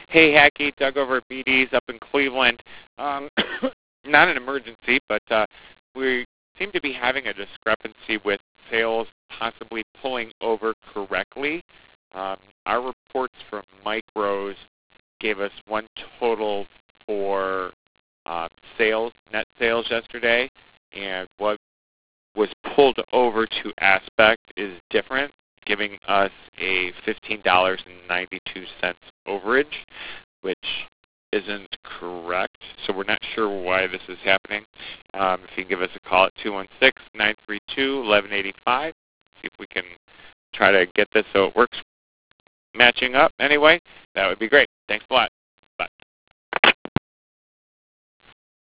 Hey, Hackey, Doug over at BD's up in Cleveland. Not an emergency, but we seem to be having a discrepancy with sales possibly pulling over correctly. Our reports from Micros gave us one total for sales, net sales yesterday, and what was pulled over to Aspect is different, giving us a $15.92 overage, which isn't correct. So we're not sure why this is happening. If you can give us a call at 216-932-1185, see if we can try to get this so it works matching up anyway, that would be great. Thanks a lot.